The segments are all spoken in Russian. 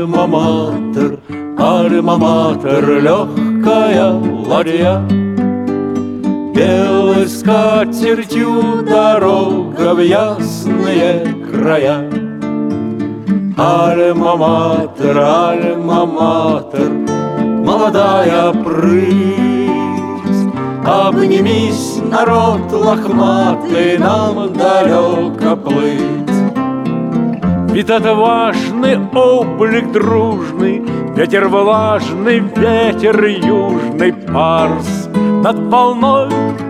Альма-матер, альма-матер, легкая ладья. Белой скатертью дорога в ясные края. Альма-матер, альма-матер, молодая прыть, обнимись, народ лохматый, нам далеко плыть. Ведь это важный облик дружный, ветер влажный, ветер южный, парс над волной.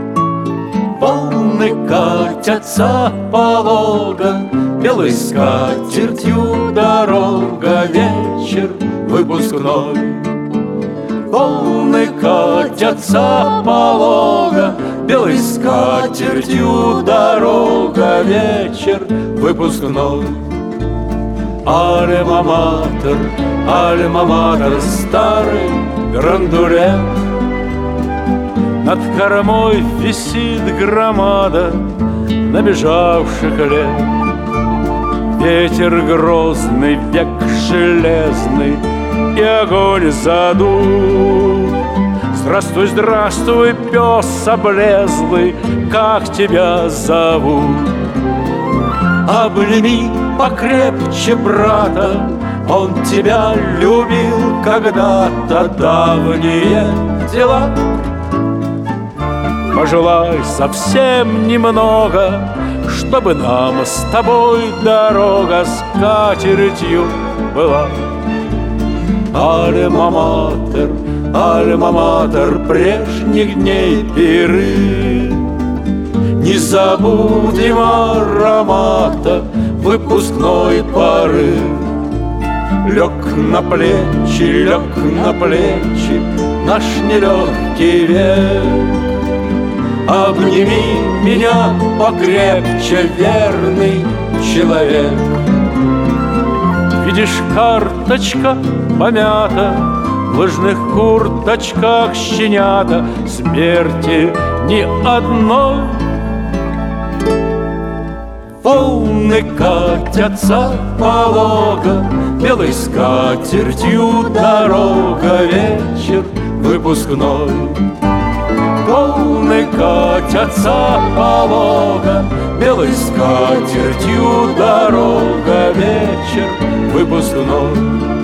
Волны катятся полого, белой скатертью дорога, вечер выпускной. Волны катятся полого, белой скатертью дорога, вечер выпускной. Альма-матер, альма-матер, старый грандулет. Над кормой висит громада набежавших лет. Ветер грозный, век железный, и огонь задул. Здравствуй, здравствуй, пес облезлый, как тебя зовут? Обними покрепче брата, он тебя любил когда-то, давние дела. Пожелай совсем немного, чтобы нам с тобой дорога скатертью была. Альма-матер, альма-матер, прежних дней пиры, не забудем аромата выпускной поры. Лег на плечи наш нелегкий век. Обними меня покрепче, верный человек. Видишь, карточка помята, в лыжных курточках щенята, смерти ни одной. Волны катятся полого, белой скатертью дорога, вечер выпускной. Волны катятся полого, белой скатертью дорога, вечер выпускной.